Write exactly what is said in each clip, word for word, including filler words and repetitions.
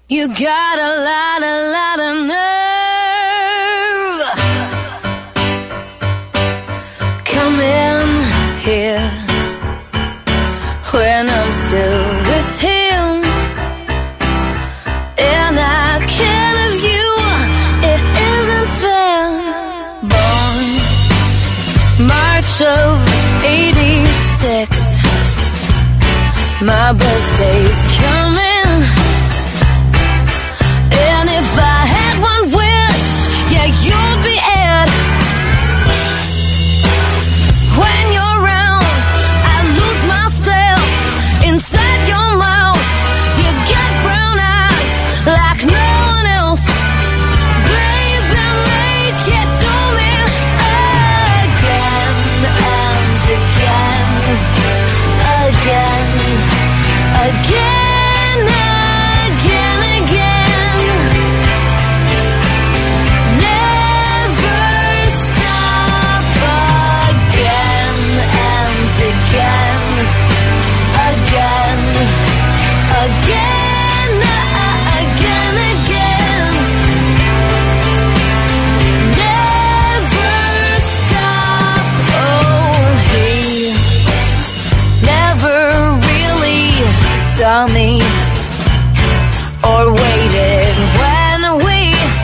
You got a lot, a lot of nerve. Come in here when I'm still with him, and I can't have you. It isn't fair. Born March of eighty-six, my birthday's coming. And if I had one wish, yeah, you'd be it. When you're around, I lose myself inside your mouth. You got brown eyes like no one else. Baby, make it to me again and again, again, again. Saw me or waited when we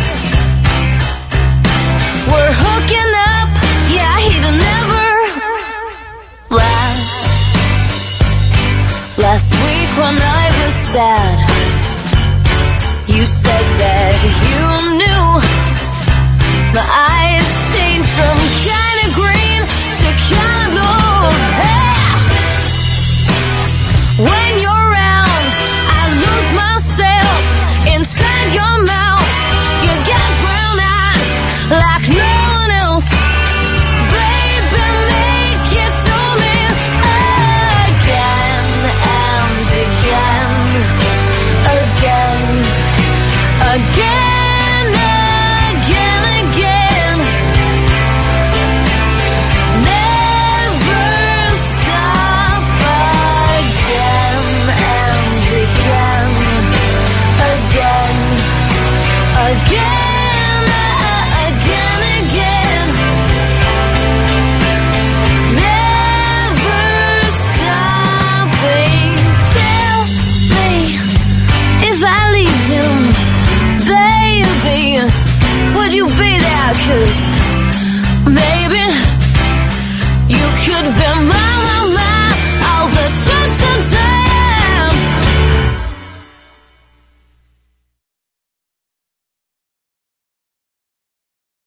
were hooking up. Yeah, he'd never last. Last week when I was sad, you said that you knew. My eyes changed from kinda green to kinda